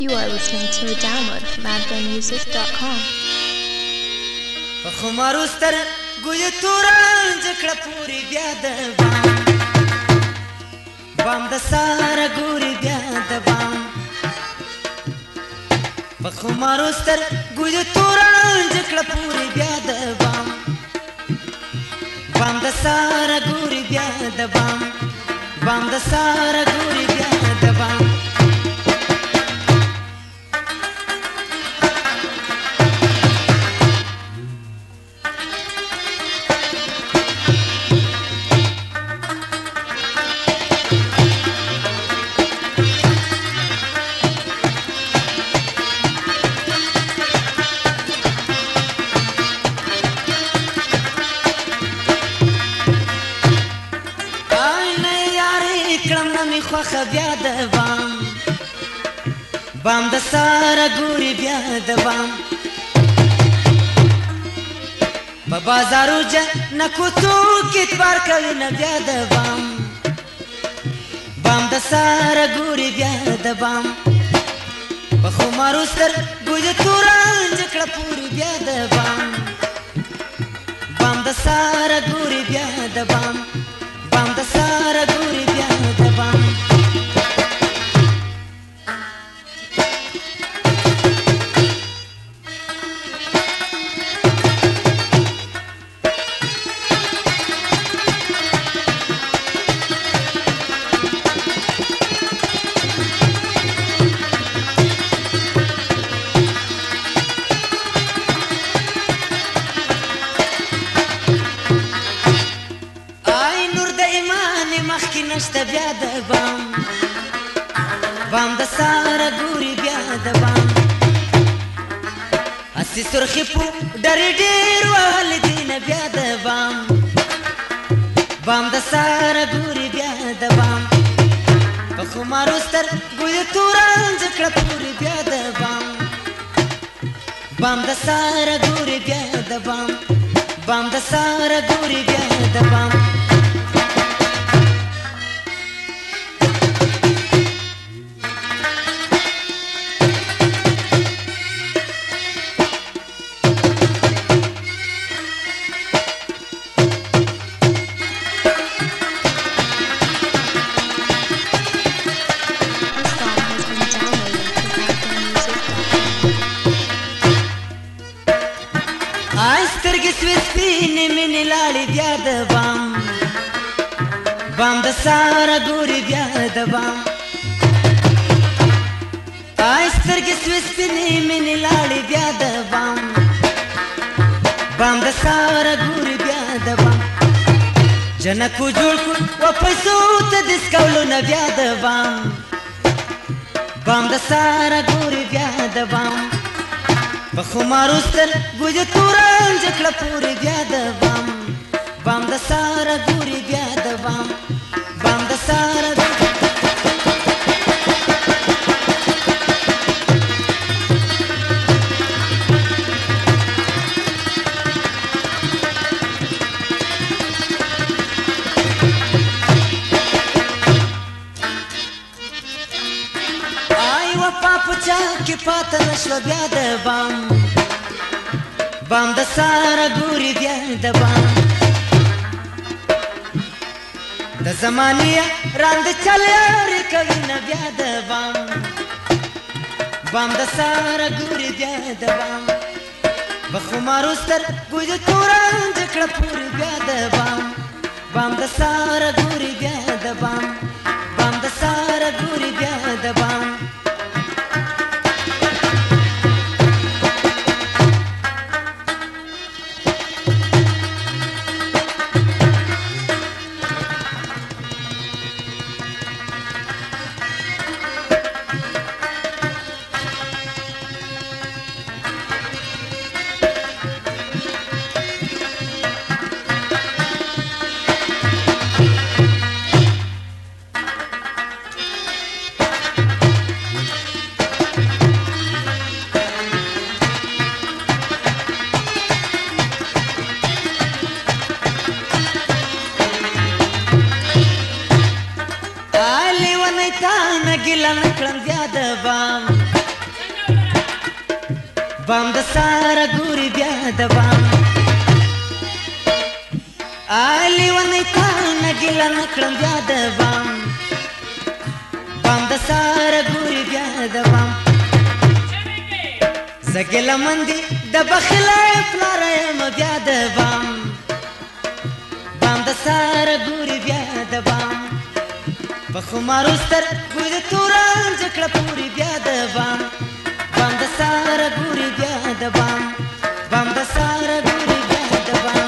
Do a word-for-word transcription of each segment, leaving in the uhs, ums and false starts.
You are listening to a download from advent music dot com. خمارو ستر ګوي توران جکړه پوری بیا د بام بام د ساره ګوري بیا د بام خمارو ستر ګوي توران جکړه پوری بیا د بام بام د ساره ګوري بیا د بام بام د ساره ګوري بیا د بام خوخه بیا د بام بام د ساره ګوري بیا د بام په بازارو جنکو څوک اعتبار کوي نه بیا د بام بام د ساره ګوري بیا د بام په خمارو سترګو توران جکړه پوري بیا د بام بام د ساره ګوري بیا د بام بام د ساره ګوري بیا د بام نشته بیا د بام بام د ساره ګوري بیا د بام اسی سرخی پو ډېر ډېر وهل دي نه بیا د بام بام د ساره ګوري بیا د بام په خمارو سترګو یې توران جکړه پوري بیا د بام بام د ساره ګوري بیا د بام بام د ساره ګوري بیا د بام سترګې سوې سپینې مینې لاړې بیا د بام بام د ساره ګوري بیا د بام آی سترګې سوې سپینې مینې لاړې بیا د بام بام د ساره ګوري بیا د بام جنکو جوړ کړ و پیسو ته دسکولو نه بیا د بام بام د ساره ګوري بیا د بام په خمارو سترګو یې توران جکړه پوري بیا د بام بام د ساره ګوري بیا د بام بام د ساره چا کې پاته نشوه بیا د بام بام د ساره ګوري بیا د بام د زمانې راند چلیارې کوي نه بیا د بام بام د ساره ګوري بیا د بام په خمارو سترګو یې توران جکړه پوري بیا د بام بام د ساره ګوري بیا د بام بام د ساره ګوري بیا د بام بام د ساره ګوري بیا د بام آلی ونی تا نګیله نکړم بیا د بام بام د ساره ګوري بیا د بام زګیله مندي د بخیله پلاره یم بیا د بام بام د ساره ګوري بیا د بام په خمارو سترګو د تورن جکړه پوري بیا د بام بام د ساره ګوري بیا د بام بام د ساره ګوري بیا د بام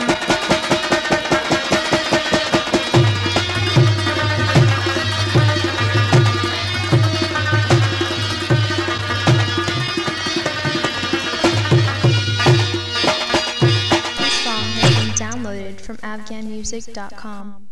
This song has been downloaded from afghan music dot com.